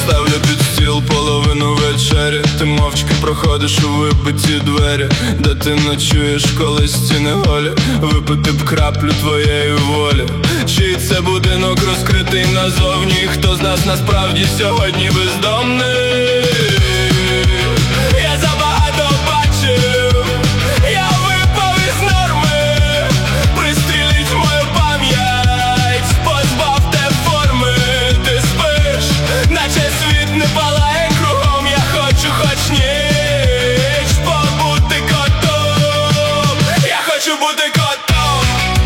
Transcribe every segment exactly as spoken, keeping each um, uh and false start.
ставлю під стіл половину вечері. Ти мовчки проходиш у вибиті двері, де ти ночуєш, коли стіни голі. Випити б краплю твоєї волі. Чий це будинок розкритий назовні? Хто з нас насправді сьогодні бездомний? Я забагато бачив, я випав із норми. Пристріліть мою пам'ять, позбавте форми. Ти спиш, наче світ не палає кругом. Я хочу хоч ніч побути котом. Я хочу бути котом.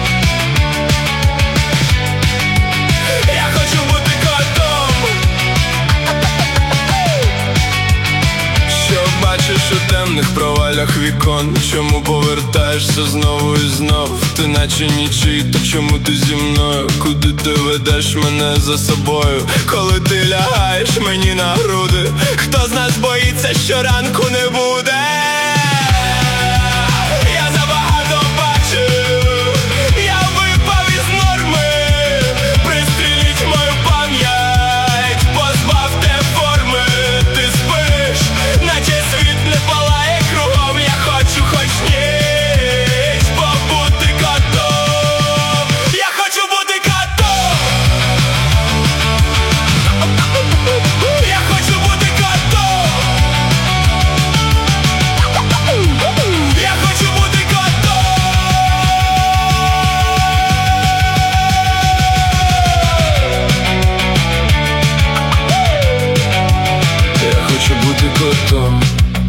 Я хочу бути котом. Що бачиш у темних провалях вікон? Чому повертаєшся знову і знов? Ти наче нічий, то чому ти зі мною? Куди ти ведеш мене за собою? Коли ти лягаєш мені на груди, хто з нас боїться, що ранку не буде? Я забагато бачив, я випав із норми. Пристріліть мою пам'ять, позбавте форми. Ти спиш, наче світ не палає кругом. Я хочу хоч ніч побути котом. Я хочу бути котом. Я хочу бути котом. Я хочу бути котом. Я хочу бути котом.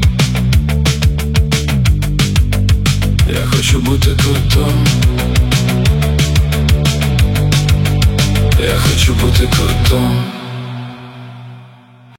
Я хочу бути котом. Я хочу бути котом.